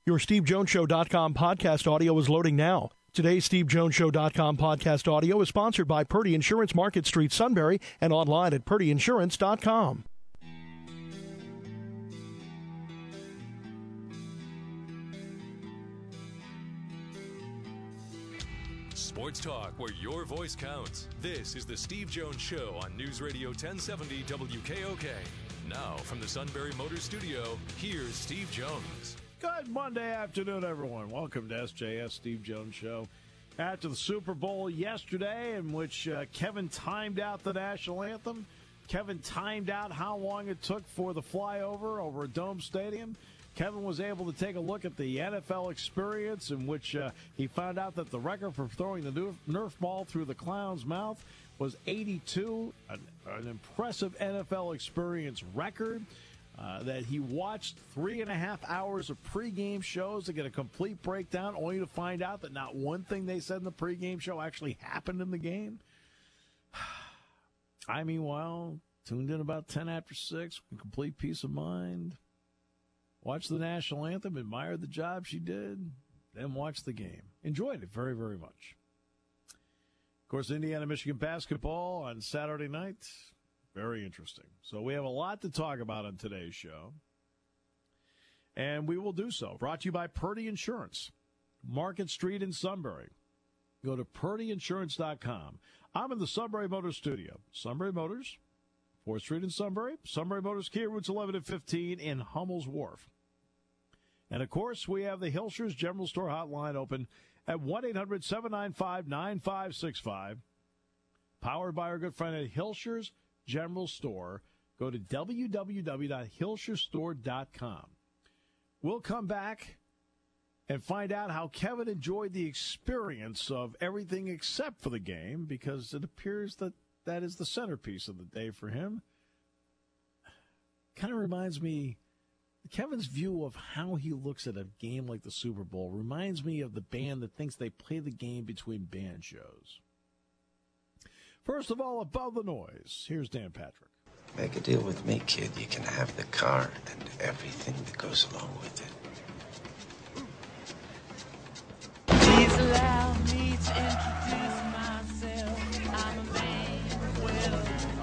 Your SteveJonesShow.com podcast audio is loading now. Today's SteveJonesShow.com podcast audio is sponsored by Purdy Insurance, Market Street, Sunbury, and online at PurdyInsurance.com. Sports talk where your voice counts. This is the Steve Jones Show on News Radio 1070 WKOK. Now, from the Sunbury Motors Studio, here's Steve Jones. Good Monday afternoon, everyone. Welcome to SJS Steve Jones Show. After the Super Bowl yesterday, in which Kevin timed out the national anthem, Kevin timed out how long it took for the flyover over a dome stadium. Kevin was able to take a look at the NFL experience, in which he found out that the record for throwing the Nerf ball through the clown's mouth was 82, an impressive NFL experience record. That he watched 3.5 hours of pregame shows to get a complete breakdown, only to find out that not one thing they said in the pregame show actually happened in the game. I, meanwhile, tuned in about 10 after 6 with complete peace of mind. Watched the national anthem, admired the job she did, then watched the game. Enjoyed it very, very much. Of course, Indiana-Michigan basketball on Saturday night. Very interesting. So we have a lot to talk about on today's show, and we will do so. Brought to you by Purdy Insurance, Market Street in Sunbury. Go to PurdyInsurance.com. I'm in the Sunbury Motors Studio. Sunbury Motors, 4th Street in Sunbury. Sunbury Motors Kia, routes 11 and 15 in Hummel's Wharf. And, of course, we have the Hilscher's General Store hotline open at 1-800-795-9565. Powered by our good friend at Hilscher's General Store. Go to www.hilscherstore.com. We'll come back and find out how Kevin enjoyed the experience of everything except for the game, because it appears that that is the centerpiece of the day for him. Kind of reminds me, Kevin's view of how he looks at a game like the Super Bowl reminds me of the band that thinks they play the game between band shows. First of all, above the noise, here's Dan Patrick. Make a deal with me, kid. You can have the car and everything that goes along with it. Please allow me to introduce myself. I'm a man with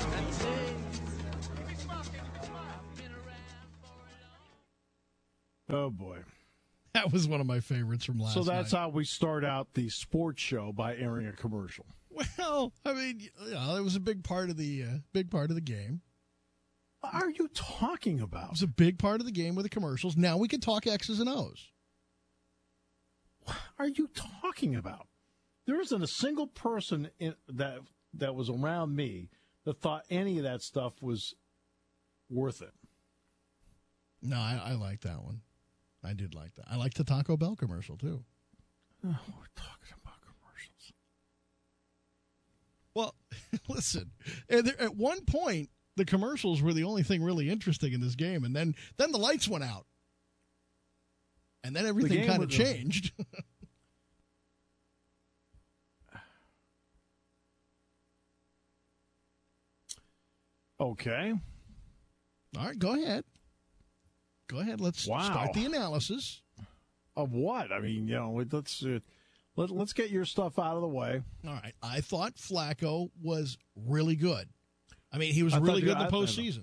a Oh, boy. That was one of my favorites from last night. So that's how we start out the sports show, by airing a commercial. Well, I mean, it was a big part of the game. What are you talking about? It was a big part of the game with the commercials. Now we can talk X's and O's. What are you talking about? There isn't a single person that was around me that thought any of that stuff was worth it. No, I like that one. I did like that. I liked the Taco Bell commercial, too. Oh, we're talking about commercials. Well, listen, at one point, the commercials were the only thing really interesting in this game, and then the lights went out. And then everything kind of changed. Okay. All right, go ahead. Go ahead. Let's start the analysis. Of what? I mean, let's get your stuff out of the way. All right. I thought Flacco was really good. I mean, he was really good in the postseason.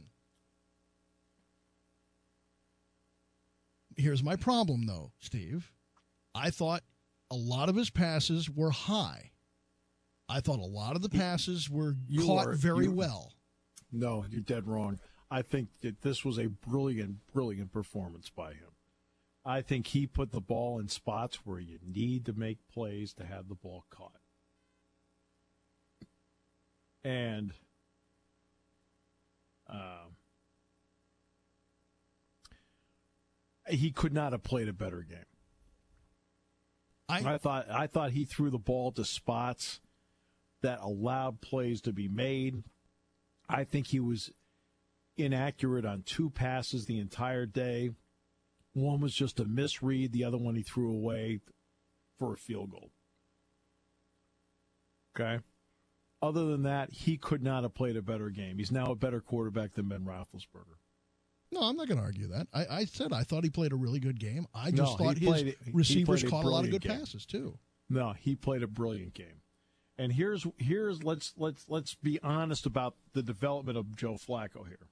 Here's my problem, though, Steve. I thought a lot of his passes were high. I thought a lot of the passes were caught very well. No, you're dead wrong. I think that this was a brilliant, brilliant performance by him. I think he put the ball in spots where you need to make plays to have the ball caught. And he could not have played a better game. I thought he threw the ball to spots that allowed plays to be made. I think he was inaccurate on 2 passes the entire day. One was just a misread. The other one he threw away for a field goal. Okay? Other than that, he could not have played a better game. He's now a better quarterback than Ben Roethlisberger. No, I'm not going to argue that. I said I thought he played a really good game. I just No, thought his receivers caught a lot of good game. passes too. No, he played a brilliant game. And here's let's be honest about the development of Joe Flacco here.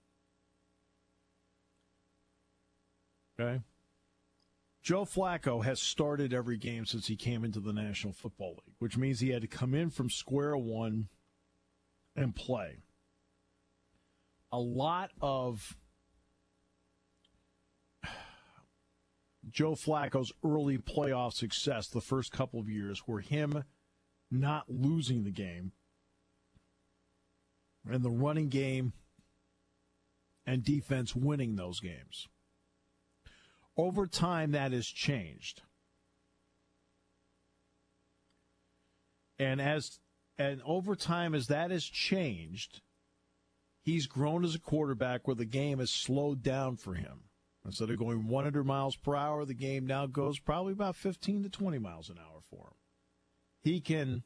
Okay? Joe Flacco has started every game since he came into the National Football League, which means he had to come in from square one and play. A lot of Joe Flacco's early playoff success the first couple of years were him not losing the game and the running game and defense winning those games. Over time, that has changed. And over time, as that has changed, he's grown as a quarterback where the game has slowed down for him. Instead of going 100 miles per hour, the game now goes probably about 15 to 20 miles an hour for him. He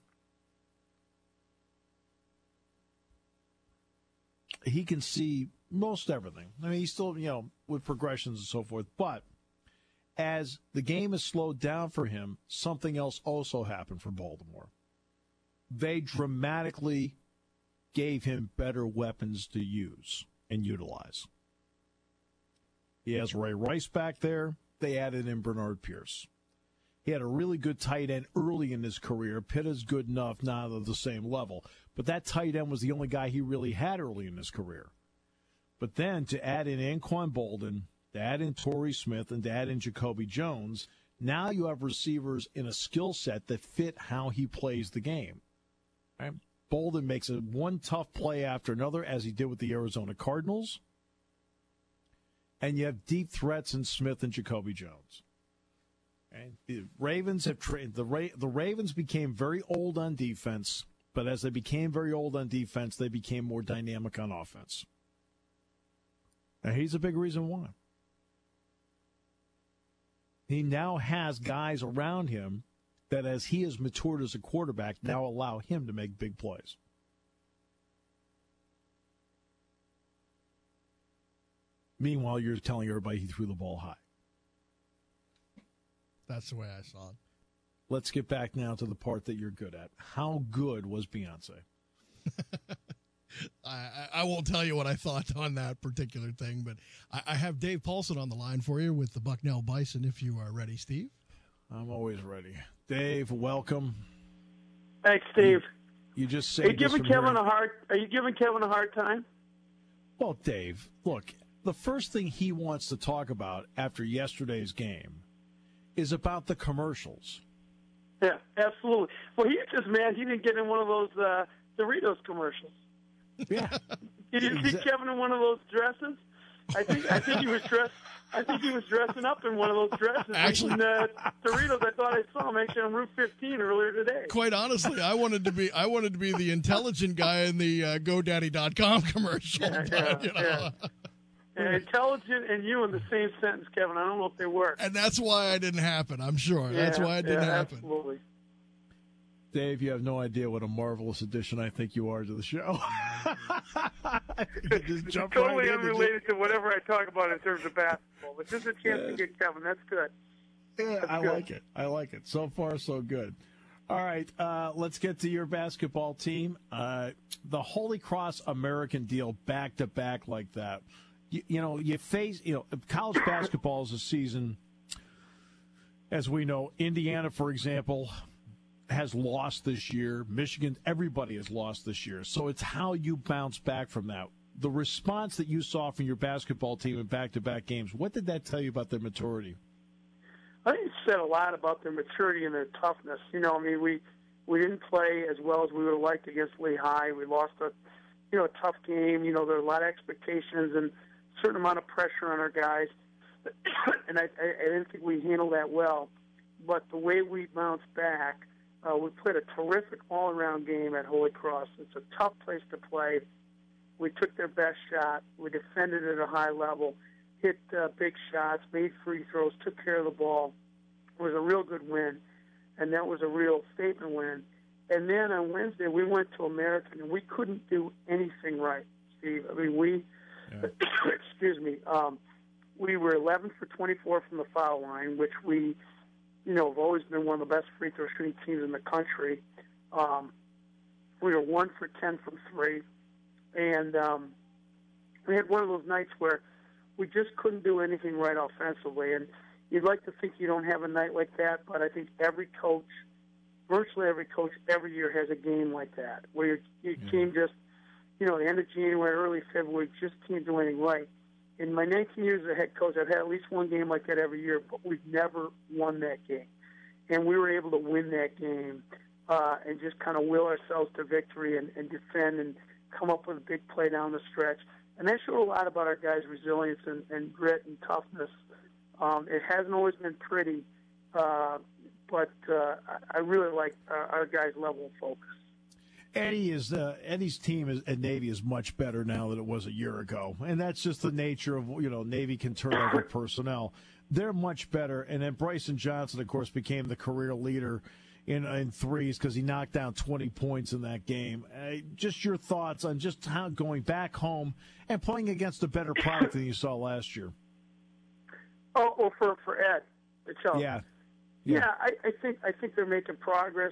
can see most everything. I mean, he's still, with progressions and so forth. But as the game has slowed down for him, something else also happened for Baltimore. They dramatically gave him better weapons to use and utilize. He has Ray Rice back there. They added in Bernard Pierce. He had a really good tight end early in his career. Pitta's good enough, not at the same level. But that tight end was the only guy he really had early in his career. But then to add in Anquan Boldin, to add in Torrey Smith, and to add in Jacoby Jones, now you have receivers in a skill set that fit how he plays the game. Right? Boldin makes one tough play after another, as he did with the Arizona Cardinals. And you have deep threats in Smith and Jacoby Jones. Okay? The Ravens have the Ravens became very old on defense, but as they became very old on defense, they became more dynamic on offense. And he's a big reason why. He now has guys around him that, as he has matured as a quarterback, now allow him to make big plays. Meanwhile, you're telling everybody he threw the ball high. That's the way I saw it. Let's get back now to the part that you're good at. How good was Beyonce? I won't tell you what I thought on that particular thing, but I have Dave Paulson on the line for you with the Bucknell Bison, if you are ready, Steve. I'm always ready. Dave, welcome. Thanks, Steve. You just said Are you giving Kevin a hard time? Well, Dave, look, the first thing he wants to talk about after yesterday's game is about the commercials. Yeah, absolutely. Well, he's just mad he didn't get in one of those Doritos commercials. Yeah. Did you see Kevin in one of those dresses? I think he was dressed. I think he was dressing up in one of those dresses. Actually, Doritos. I thought I saw him actually on Route 15 earlier today. Quite honestly, I wanted to be the intelligent guy in the GoDaddy.com commercial. Yeah. And intelligent and you in the same sentence, Kevin. I don't know if they work. And that's why it didn't happen, I'm sure. That's why it didn't happen. Absolutely. Dave, you have no idea what a marvelous addition I think you are to the show. Just jump totally right unrelated to whatever I talk about in terms of basketball. But just a chance to get Kevin. That's good. Yeah, I like it. So far, so good. All right, let's get to your basketball team. The Holy Cross American deal back-to-back like that. You face college basketball is a season, as we know. Indiana, for example, has lost this year. Michigan, everybody has lost this year. So it's how you bounce back from that. The response that you saw from your basketball team in back-to-back games, what did that tell you about their maturity? I think it said a lot about their maturity and their toughness. We didn't play as well as we would have liked against Lehigh. We lost a tough game. There are a lot of expectations and a certain amount of pressure on our guys. And I didn't think we handled that well. But the way we bounced back, we played a terrific all-around game at Holy Cross. It's a tough place to play. We took their best shot. We defended at a high level, hit big shots, made free throws, took care of the ball. It was a real good win, and that was a real statement win. And then on Wednesday, we went to American, and we couldn't do anything right, Steve. I mean, excuse me, we were 11 for 24 from the foul line, which we, have always been one of the best free throw shooting teams in the country. We were 1 for 10 from 3. And we had one of those nights where we just couldn't do anything right offensively. And you'd like to think you don't have a night like that, but I think virtually every coach, every year has a game like that, where your team just, the end of January, early February, just can't do anything right. In my 19 years as a head coach, I've had at least one game like that every year, but we've never won that game. And we were able to win that game and just kind of will ourselves to victory and defend and come up with a big play down the stretch. And that showed a lot about our guys' resilience and grit and toughness. It hasn't always been pretty, but I really like our guys' level of focus. Eddie's team at Navy is much better now than it was a year ago, and that's just the nature of Navy can turn over personnel. They're much better, and then Bryson Johnson, of course, became the career leader in threes because he knocked down 20 points in that game. Just your thoughts on just how going back home and playing against a better product than you saw last year. Oh, well, for Ed itself. Yeah. I think they're making progress.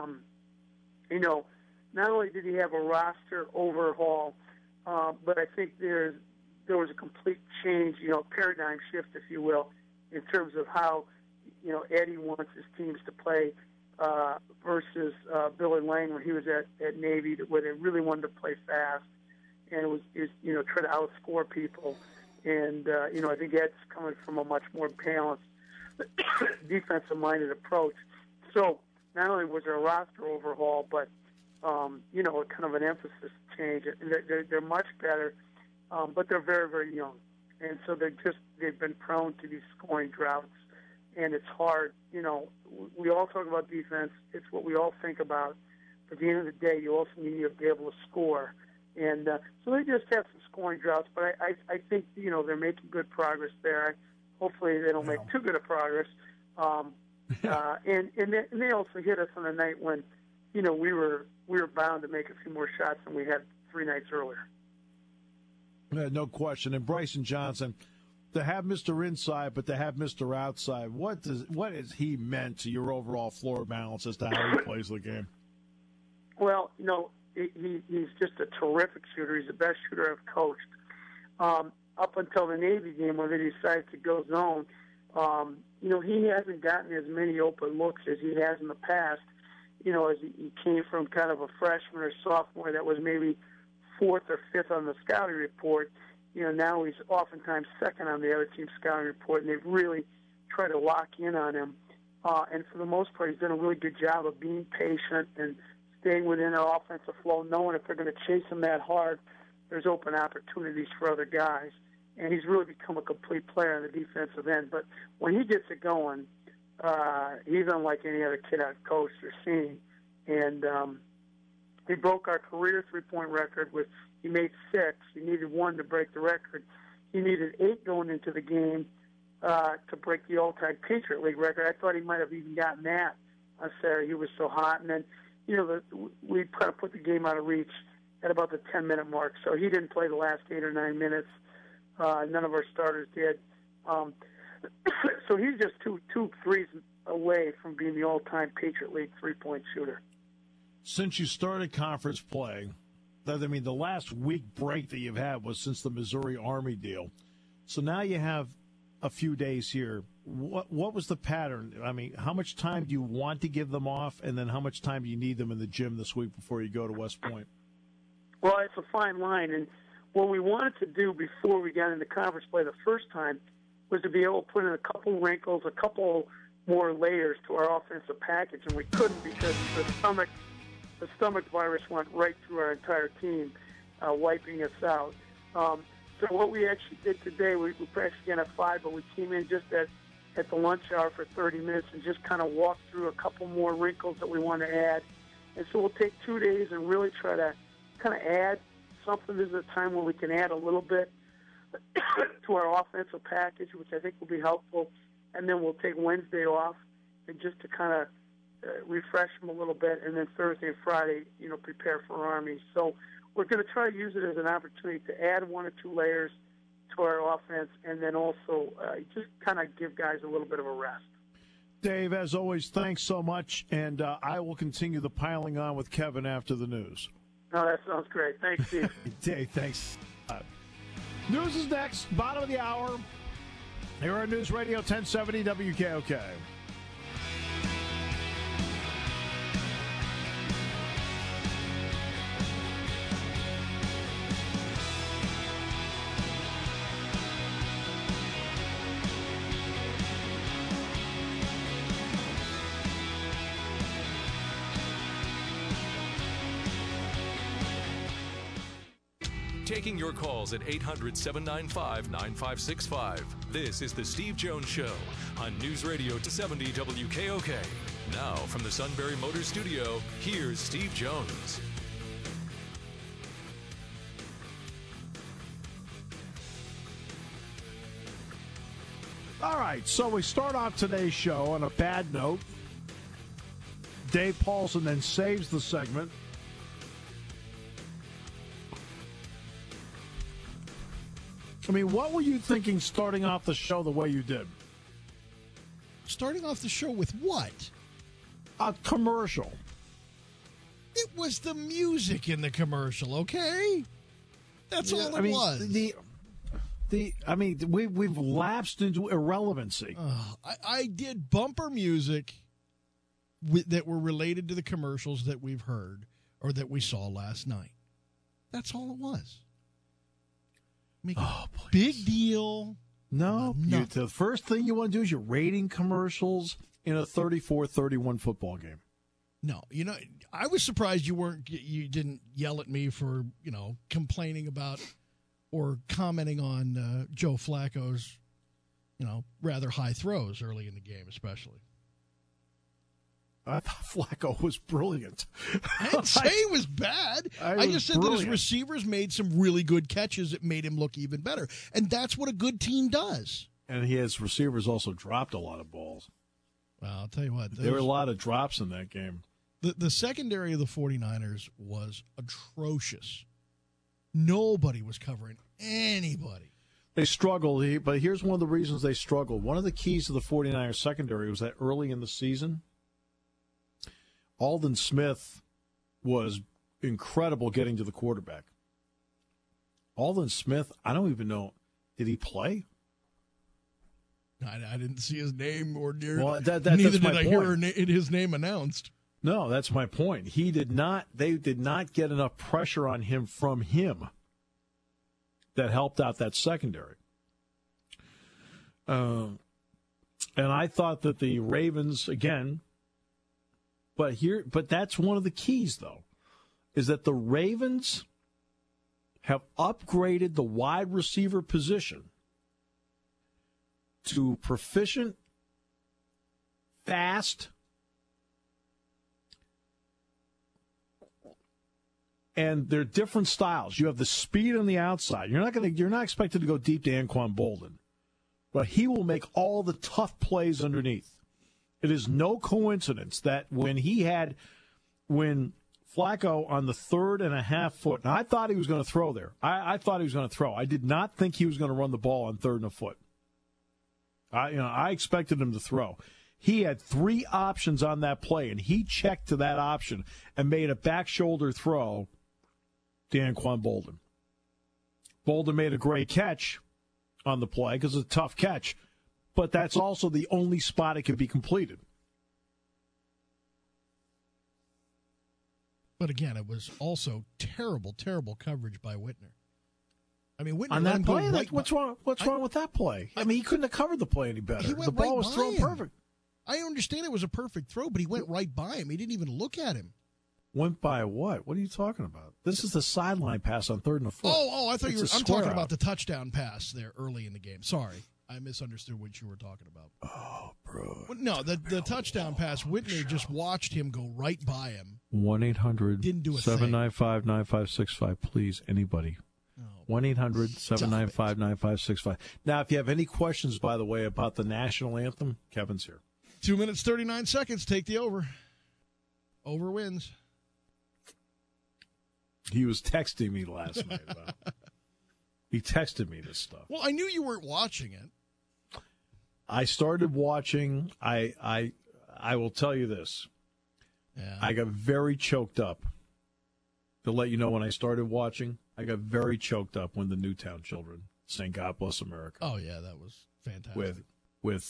Not only did he have a roster overhaul, but I think there was a complete change, paradigm shift, if you will, in terms of how, Eddie wants his teams to play versus Billy Lang when he was at Navy, where they really wanted to play fast and it was try to outscore people. And, I think Ed's coming from a much more balanced defensive-minded approach. So not only was there a roster overhaul, but kind of an emphasis change. They're much better, but they're very, very young. And so they've been prone to these scoring droughts, and it's hard. We all talk about defense. It's what we all think about. But at the end of the day, you also need to be able to score. And so they just have some scoring droughts, but I think, they're making good progress there. Hopefully they don't make too good of progress. And they also hit us on a night when, we were bound to make a few more shots than we had 3 nights earlier. No question. And Bryson Johnson, to have Mr. Inside, but to have Mr. Outside, what has he meant to your overall floor balance as to how he plays the game? Well, he's just a terrific shooter. He's the best shooter I've coached. Up until the Navy game when they decided to go zone, he hasn't gotten as many open looks as he has in the past. As he came from kind of a freshman or sophomore that was maybe 4th or 5th on the scouting report. Now he's oftentimes 2nd on the other team's scouting report, and they've really tried to lock in on him. And for the most part, he's done a really good job of being patient and staying within their offensive flow, knowing if they're going to chase him that hard, there's open opportunities for other guys. And he's really become a complete player on the defensive end. But when he gets it going, he's unlike any other kid I've coached or seen. And he broke our career three-point record with, he made 6. He needed 1 to break the record. He needed 8 going into the game to break the all-time Patriot League record. I thought he might have even gotten that on Saturday. He was so hot. And then, we kind of put the game out of reach at about the 10-minute mark. So he didn't play the last 8 or 9 minutes. None of our starters did. So he's just two threes away from being the all-time Patriot League three-point shooter. Since you started conference play, the last week break that you've had was since the Missouri Army deal. So now you have a few days here. What was the pattern? How much time do you want to give them off, and then how much time do you need them in the gym this week before you go to West Point? Well, it's a fine line, and what we wanted to do before we got into conference play the first time was to be able to put in a couple wrinkles, a couple more layers to our offensive package, and we couldn't because the stomach virus went right through our entire team, wiping us out. So what we actually did today, we practiced again at 5, but we came in just at the lunch hour for 30 minutes and just kind of walked through a couple more wrinkles that we want to add. And so we'll take 2 days and really try to kind of add something. This is a time where we can add a little bit to our offensive package, which I think will be helpful. And then we'll take Wednesday off and just to kind of refresh them a little bit. And then Thursday and Friday, prepare for Army. So we're going to try to use it as an opportunity to add 1 or 2 layers to our offense, and then also just kind of give guys a little bit of a rest. Dave, as always, thanks so much, and I will continue the piling on with Kevin after the news. Oh, that sounds great. Thanks, Steve. Dave, thanks. News is next, bottom of the hour. Here on News Radio 1070 WKOK. Taking your calls at 800-795-9565. This is the Steve Jones Show on News Radio 1070 WKOK. Now, from the Sunbury Motor Studio, here's Steve Jones. All right, so we start off today's show on a bad note. Dave Paulson then saves the segment. I mean, what were you thinking starting off the show the way you did? Starting off the show with what? A commercial. It was the music in the commercial, okay? That's all it was. We've lapsed into irrelevancy. I did bumper music that were related to the commercials that we've heard or that we saw last night. That's all it was. Make a big deal. No. The first thing you want to do is you're rating commercials in a 34-31 football game. No, I was surprised you didn't yell at me for, complaining about or commenting on Joe Flacco's, rather high throws early in the game, especially. I thought Flacco was brilliant. I didn't say he was bad. I just said that his receivers made some really good catches that made him look even better. And that's what a good team does. And his receivers also dropped a lot of balls. Well, I'll tell you what. There were a lot of drops in that game. The secondary of the 49ers was atrocious. Nobody was covering anybody. They struggled, but here's one of the reasons they struggled. One of the keys to the 49ers secondary was that early in the season, Aldon Smith was incredible getting to the quarterback. Aldon Smith, I don't even know, did he play? I didn't see his name or near. Well, neither did I hear his name announced. No, that's my point. He did not. They did not get enough pressure on him from him that helped out that secondary. And I thought that the Ravens again. But that's one of the keys, though, is that the Ravens have upgraded the wide receiver position to proficient, fast, and they're different styles. You have the speed on the outside. You're not expected to go deep to Anquan Boldin, but he will make all the tough plays underneath. It is no coincidence that when Flacco on the 3.5 foot, and I thought he was going to throw there. I thought he was going to throw. I did not think he was going to run the ball on 3.1 foot. I expected him to throw. He had 3 options on that play, and he checked to that option and made a back shoulder throw to Anquan Boldin. Boldin made a great catch on the play because it's a tough catch. But that's also the only spot it could be completed. But again, it was also terrible, terrible coverage by Whitner. I mean, Whitner on that play. What's wrong with that play? I mean, he couldn't have covered the play any better. The ball was thrown perfect. I understand it was a perfect throw, but he went right by him. He didn't even look at him. Went by what? What are you talking about? This is the sideline pass on 3.1 foot. Oh, I thought you were. I'm talking about the touchdown pass there early in the game. Sorry. I misunderstood what you were talking about. Oh, bro. No, the touchdown pass, Whitney just watched him go right by him. 1-800-795-9565. Please, anybody. 1-800-795-9565. Now, if you have any questions, by the way, about the national anthem, Kevin's here. 2 minutes, 39 seconds. Take the over. Over wins. He was texting me last night about He texted me this stuff. Well, I knew you weren't watching it. I started watching. I will tell you this. Yeah. I got very choked up. To let you know, when I started watching, I got very choked up when the Newtown children sang "God Bless America." Oh yeah, that was fantastic. With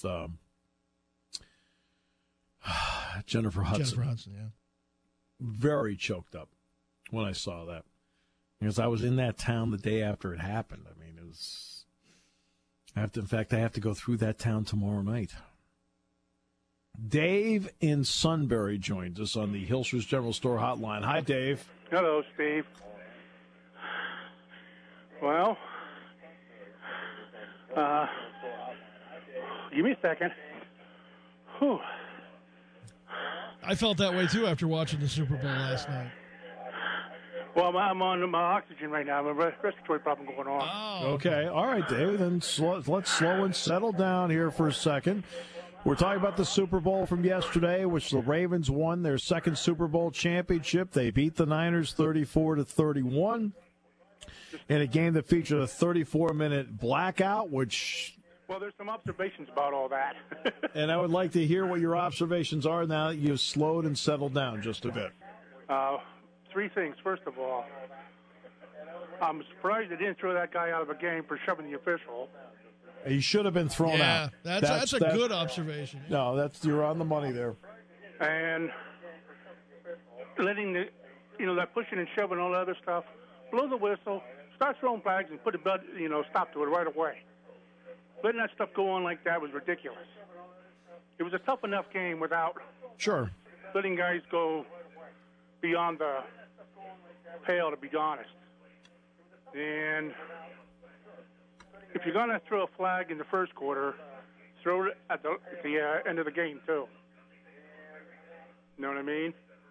Jennifer Hudson. Yeah. Very choked up when I saw that, because I was in that town the day after it happened. I mean, it was. I have to go through that town tomorrow night. Dave in Sunbury joins us on the Hilshers General Store hotline. Hi, Dave. Hello, Steve. Well, give me a second. Whew. I felt that way too after watching the Super Bowl last night. Well, I'm on my oxygen right now. I have a respiratory problem going on. Oh, Okay. All right, Dave. Then let's slow and settle down here for a second. We're talking about the Super Bowl from yesterday, which the Ravens won their second Super Bowl championship. They beat the Niners 34-31 in a game that featured a 34-minute blackout, which... Well, there's some observations about all that. And I would like to hear what your observations are now that you've slowed and settled down just a bit. Three things. First of all, I'm surprised they didn't throw that guy out of a game for shoving the official. He should have been thrown out. Yeah, that's a good observation. No, you're on the money there. And letting that pushing and shoving, all that other stuff, blow the whistle, start throwing flags, and put a stop to it right away. Letting that stuff go on like that was ridiculous. It was a tough enough game without letting guys go beyond the pale, to be honest. And if you're going to throw a flag in the first quarter, throw it at the end of the game, too. You know what I mean?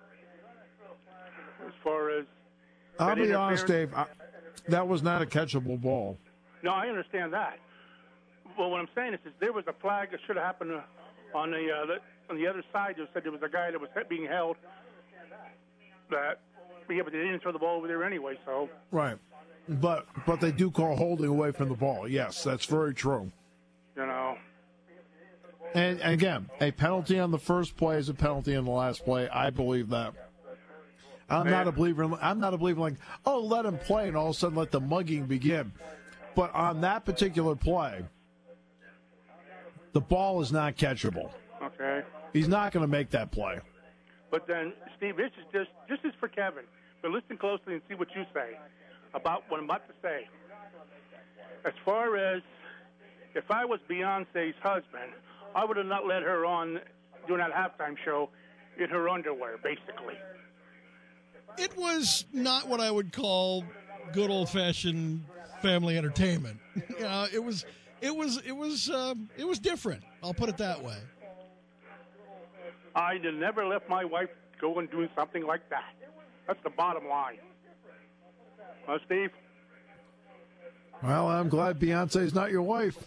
As far as... I'll be honest, Dave, that was not a catchable ball. No, I understand that. Well, what I'm saying is there was a flag that should have happened on the other side. They said there was a guy that was being held. But they didn't throw the ball over there anyway, so... Right. But they do call holding away from the ball. Yes, that's very true. You know. And again, a penalty on the first play is a penalty on the last play. I believe that. I'm not a believer like, oh, let him play and all of a sudden let the mugging begin. But on that particular play, the ball is not catchable. Okay. He's not going to make that play. But then, Steve, this is for Kevin. But listen closely and see what you say about what I'm about to say. As far as if I was Beyonce's husband, I would have not let her on during that halftime show in her underwear, basically. It was not what I would call good old-fashioned family entertainment. It was different. I'll put it that way. I never let my wife go and do something like that. That's the bottom line. Steve? Well, I'm glad Beyonce's not your wife.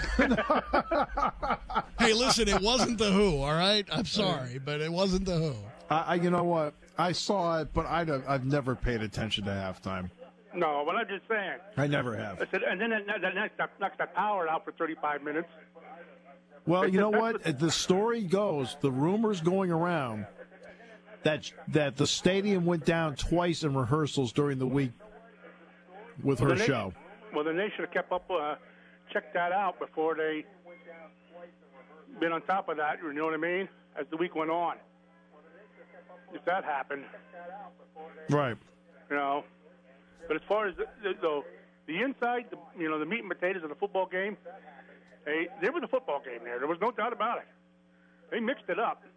Hey, listen, it wasn't The Who, all right? I'm sorry, but it wasn't The Who. You know what? I saw it, but I've never paid attention to halftime. No, but I'm just saying. I never have. I said, and then that knocks that power out for 35 minutes. Well, you know what? The story goes, the rumors going around that the stadium went down twice in rehearsals during the week with her show. Well, then they should have kept up, checked that out before they been on top of that, you know what I mean, as the week went on. If that happened. Right. You know. But as far as the inside, the meat and potatoes of the football game, there was a football game there. There was no doubt about it. They mixed it up.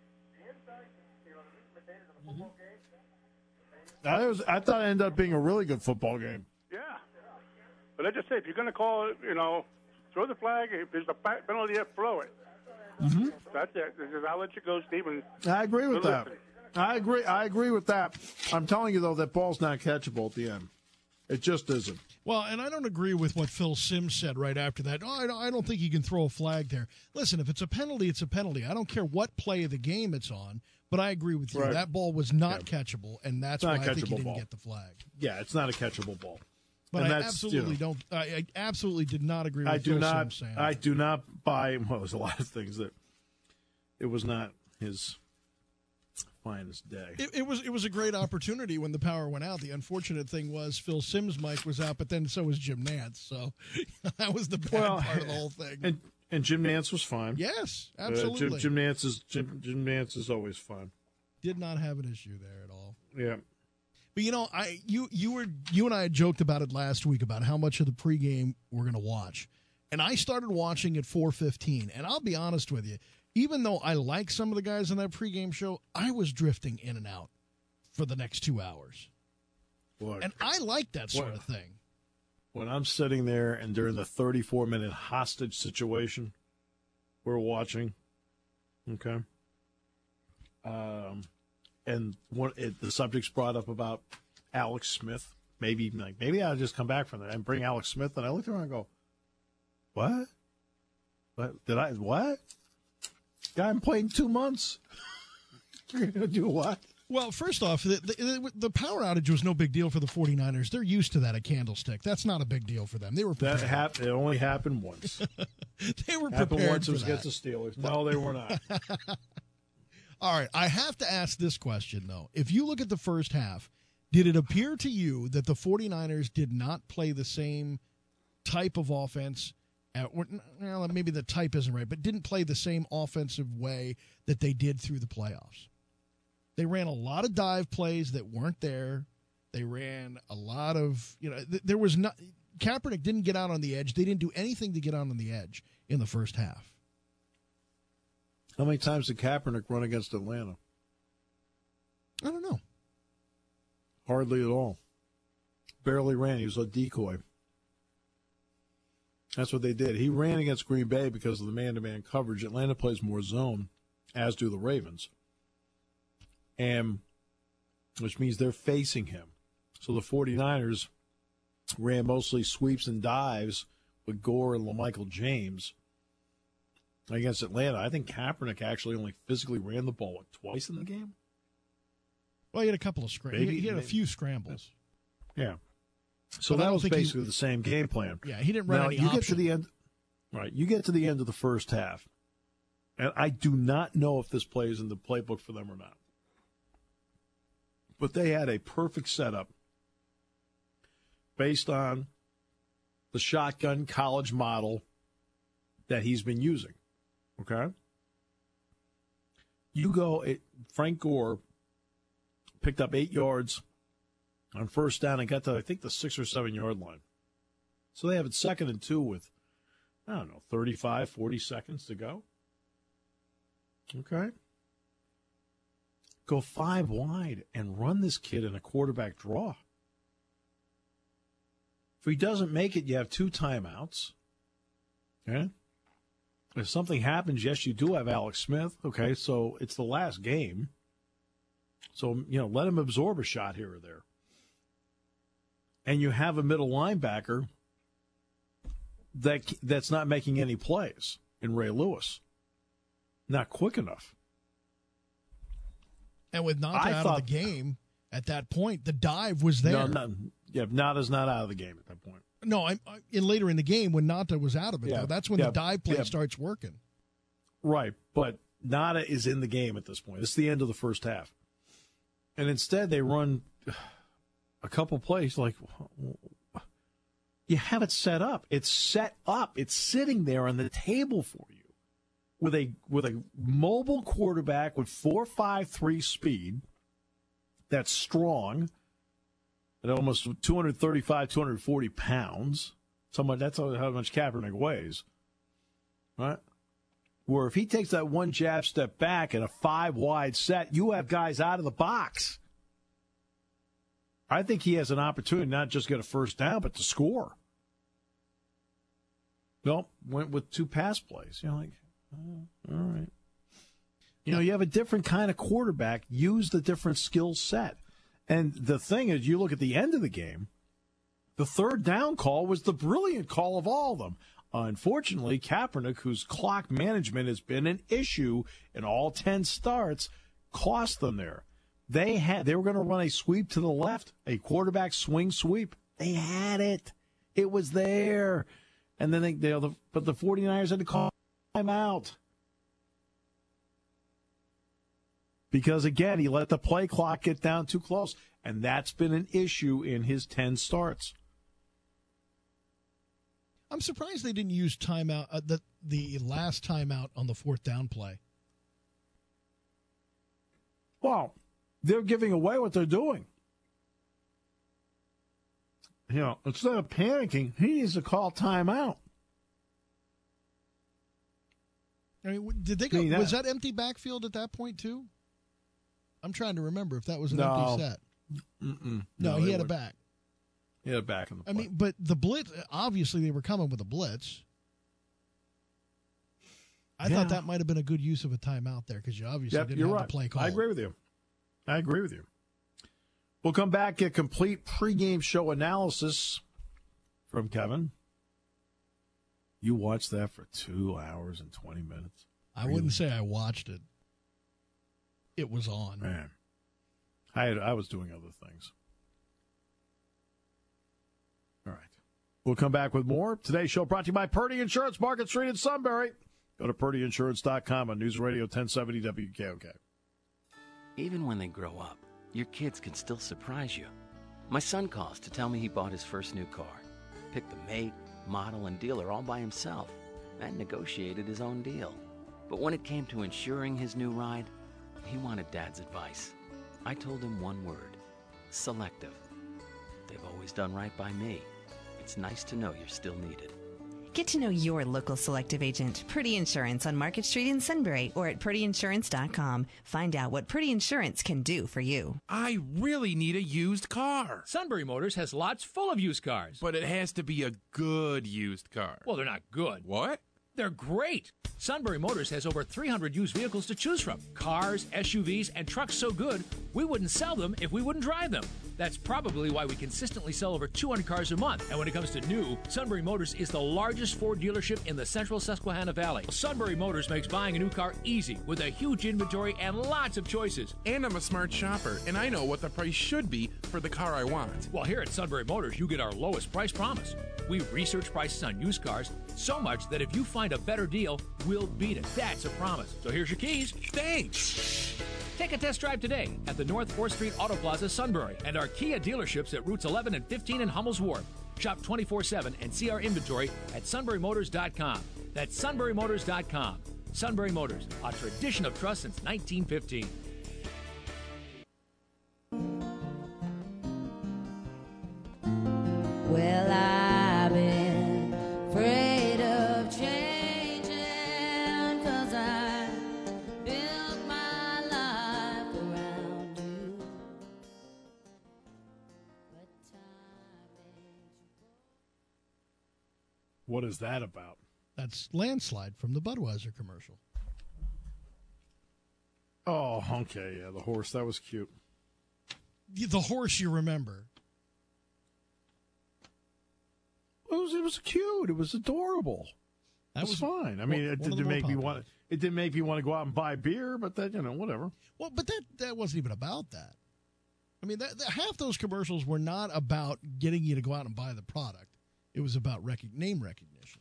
I thought it ended up being a really good football game. Yeah. But I just say, if you're going to call it, throw the flag. If there's a penalty, throw it. Mm-hmm. That's it. I'll let you go, Stephen. I agree with that. I agree with that. I'm telling you, though, that ball's not catchable at the end. It just isn't. Well, and I don't agree with what Phil Simms said right after that. I don't think you can throw a flag there. Listen, if it's a penalty, it's a penalty. I don't care what play of the game it's on, but I agree with you. Right. That ball was not catchable, and that's why I think he didn't get the flag. Yeah, it's not a catchable ball. But And I that's, absolutely don't. I absolutely did not agree with I do Phil not. Simms saying I that. do not buy. Well, there's a lot of things that it was not his finest day. It was a great opportunity when the power went out. The unfortunate thing was Phil Simms' mic was out, but then so was Jim Nantz. So that was the bad part of the whole thing. And Jim Nantz was fine. Yes, absolutely. Jim Nantz is always fine. Did not have an issue there at all. Yeah. But you and I had joked about it last week about how much of the pregame we're going to watch, and I started watching at 4:15. And I'll be honest with you, even though I like some of the guys on that pregame show, I was drifting in and out for the next 2 hours. Look, and I like that sort of thing. When I'm sitting there and during the 34-minute hostage situation we're watching, okay, and the subject's brought up about Alex Smith. Maybe I'll just come back from that and bring Alex Smith. And I looked around and go, what? What? Guy I'm playing 2 months. You're going to do what? Well, first off, the power outage was no big deal for the 49ers. They're used to that at Candlestick. That's not a big deal for them. They were prepared. It only happened once. They were happened prepared once. for It was that. against the Steelers. No, they were not. All right, I have to ask this question, though. If you look at the first half, did it appear to you that the 49ers did not play the same type of offense? Well, maybe the type isn't right, but didn't play the same offensive way that they did through the playoffs. They ran a lot of dive plays that weren't there. They ran a lot of, there was not. Kaepernick didn't get out on the edge. They didn't do anything to get out on the edge in the first half. How many times did Kaepernick run against Atlanta? I don't know. Hardly at all. Barely ran. He was a decoy. That's what they did. He ran against Green Bay because of the man-to-man coverage. Atlanta plays more zone, as do the Ravens, and which means they're facing him. So the 49ers ran mostly sweeps and dives with Gore and LaMichael James against Atlanta. I think Kaepernick actually only physically ran the ball twice in the game. Well, he had a couple of scrambles. He had a few scrambles. Yeah. So But I that don't was think basically the same game plan. Yeah, he didn't run now, any you option. get to the end, right? You get to the end of the first half, and I do not know if this plays in the playbook for them or not. But they had a perfect setup based on the shotgun college model that he's been using. Okay? Frank Gore picked up 8 yards on first down and got to, I think, the 6 or 7 yard line. So they have it 2nd and 2 with, 35, 40 seconds to go. Okay. Go 5 wide and run this kid in a quarterback draw. If he doesn't make it, you have 2 timeouts. Okay. If something happens, yes, you do have Alex Smith. Okay, so it's the last game. So, let him absorb a shot here or there. And you have a middle linebacker that's not making any plays in Ray Lewis. Not quick enough. And with Nanta out of the game at that point, the dive was there. Nata's not out of the game at that point. No, later in the game when Nanta was out of it, though, that's when the dive play starts working. Right, but Nata is in the game at this point. It's the end of the first half. And instead they run a couple plays like you have it set up. It's set up. It's sitting there on the table for you with a mobile quarterback with 4.53 speed that's strong at almost 235, 240 pounds. That's how much Kaepernick weighs. Right? Where if he takes that one jab step back and a 5 wide set, you have guys out of the box. I think he has an opportunity not just to get a first down, but to score. Nope, went with 2 pass plays. You're like, all right. You have a different kind of quarterback. Use the different skill set. And the thing is, you look at the end of the game, the 3rd down call was the brilliant call of all of them. Unfortunately, Kaepernick, whose clock management has been an issue in all 10 starts, cost them there. They were going to run a sweep to the left, a quarterback swing sweep, They had it. It was there. And then but the 49ers had to call timeout. Because, again, he let the play clock get down too close. And that's been an issue in his 10 starts. I'm surprised they didn't use timeout, the last timeout on the fourth down play. Well, they're giving away what they're doing. Instead of panicking, he needs to call timeout. I mean, did they go? Was that empty backfield at that point too? I'm trying to remember if that was an empty set. No, he had a back. He had a back in the play. I mean, but the blitz, obviously they were coming with a blitz. I thought that might have been a good use of a timeout there because you obviously didn't have the play call. I agree with you. We'll come back, get complete pregame show analysis from Kevin. You watched that for 2 hours and 20 minutes. I wouldn't say I watched it. It was on. Man, I was doing other things. All right. We'll come back with more. Today's show brought to you by Purdy Insurance, Market Street in Sunbury. Go to PurdyInsurance.com on News Radio 1070 WKOK. Even when they grow up, your kids can still surprise you. My son calls to tell me he bought his first new car, picked the make, model, and dealer all by himself, and negotiated his own deal. But when it came to insuring his new ride, he wanted Dad's advice. I told him one word: Selective. They've always done right by me. It's nice to know you're still needed. Get to know your local Selective agent, Purdy Insurance, on Market Street in Sunbury or at PurdyInsurance.com. Find out what Purdy Insurance can do for you. I really need a used car. Sunbury Motors has lots full of used cars. But it has to be a good used car. Well, they're not good. What? They're great. Sunbury Motors has over 300 used vehicles to choose from. Cars, SUVs, and trucks so good, we wouldn't sell them if we wouldn't drive them. That's probably why we consistently sell over 200 cars a month. And when it comes to new, Sunbury Motors is the largest Ford dealership in the central Susquehanna Valley. Sunbury Motors makes buying a new car easy with a huge inventory and lots of choices. And I'm a smart shopper, and I know what the price should be for the car I want. Well, here at Sunbury Motors, you get our lowest price promise. We research prices on used cars so much that if you find a better deal, we'll beat it. That's a promise. So here's your keys. Thanks. Take a test drive today at the North 4th Street Auto Plaza, Sunbury, and our Kia dealerships at routes 11 and 15 in Hummel's Wharf. Shop 24/7 and see our inventory at sunburymotors.com. That's sunburymotors.com. Sunbury Motors, a tradition of trust since 1915. Well, I've been afraid of changing 'cause I built my life around you. What is that about? That's Landslide from the Budweiser commercial. Oh, okay, yeah, the horse. That was cute. The horse you remember. It was cute. It was adorable. That was fine. I mean, it didn't make me want. It didn't make me want to go out and buy beer, but that, whatever. Well, but that wasn't even about that. I mean, half those commercials were not about getting you to go out and buy the product. It was about name recognition.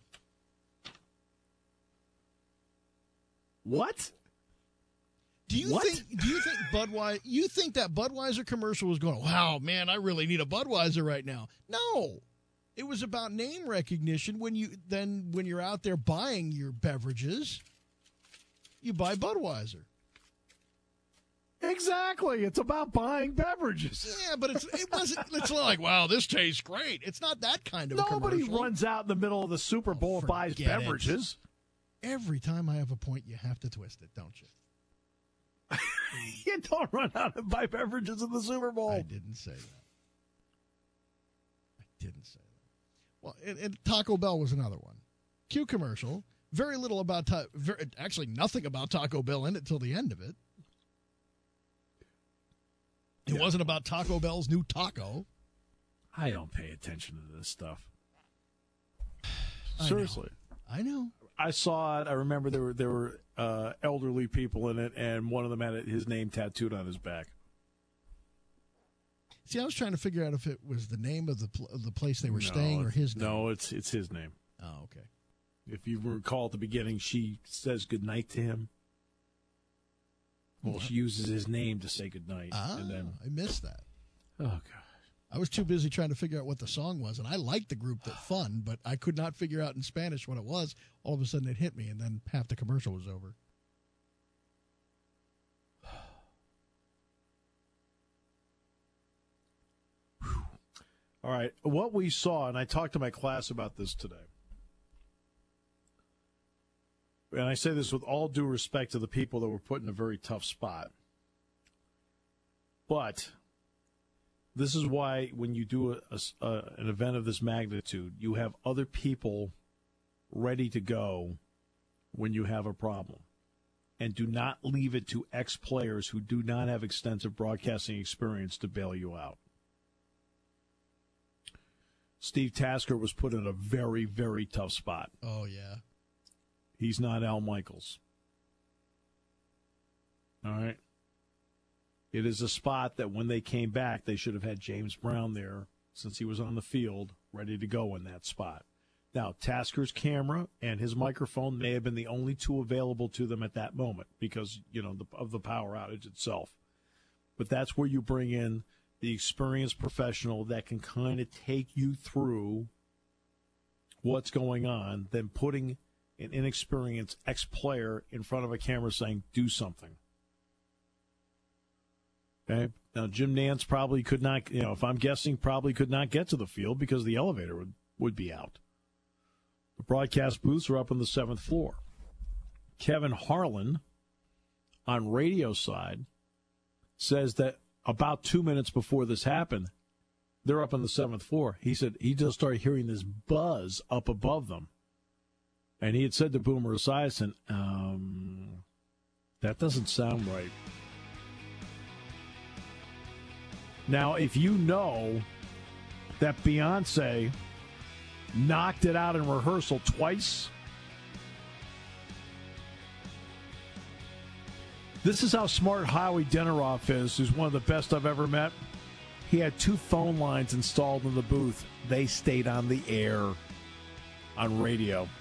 What? Do you think Budweiser? You think that Budweiser commercial was going, "Wow, man, I really need a Budweiser right now"? No. It was about name recognition. When you're out there buying your beverages, you buy Budweiser. Exactly. It's about buying beverages. Yeah, but it's not like, wow, this tastes great. It's not that kind of Nobody commercial. runs out in the middle of the Super Bowl and buys beverages. Every time I have a point, you have to twist it, don't you? You don't run out and buy beverages in the Super Bowl. I didn't say that. Well, and Taco Bell was another one. Cute commercial. Very little about actually nothing about Taco Bell in it till the end of it. It wasn't about Taco Bell's new taco. I don't pay attention to this stuff. Seriously. I know. I saw it. I remember there were elderly people in it, and one of them had his name tattooed on his back. See, I was trying to figure out if it was the name of the place they were staying or his name. No, it's his name. Oh, okay. If you recall at the beginning, she says goodnight to him. Well, she uses his name to say goodnight. And then I missed that. Oh, gosh. I was too busy trying to figure out what the song was, and I liked the group that Fun, but I could not figure out in Spanish what it was. All of a sudden it hit me, and then half the commercial was over. All right. What we saw, and I talked to my class about this today, and I say this with all due respect to the people that were put in a very tough spot, but this is why when you do an event of this magnitude, you have other people ready to go when you have a problem. And do not leave it to ex-players who do not have extensive broadcasting experience to bail you out. Steve Tasker was put in a very, very tough spot. Oh, yeah. He's not Al Michaels. All right? It is a spot that when they came back, they should have had James Brown there since he was on the field, ready to go in that spot. Now, Tasker's camera and his microphone may have been the only two available to them at that moment because, of the power outage itself. But that's where you bring in the experienced professional that can kind of take you through what's going on than putting an inexperienced ex-player in front of a camera saying, do something. Okay. Now, Jim Nantz probably could not, if I'm guessing, probably could not get to the field because the elevator would be out. The broadcast booths are up on the 7th floor. Kevin Harlan, on radio side, says that about 2 minutes before this happened, they're up on the 7th floor. He said he just started hearing this buzz up above them. And he had said to Boomer Esiason, that doesn't sound right. Now, if you know that Beyonce knocked it out in rehearsal twice, this is how smart Howie Deneroff is, who's one of the best I've ever met. He had 2 phone lines installed in the booth. They stayed on the air on radio.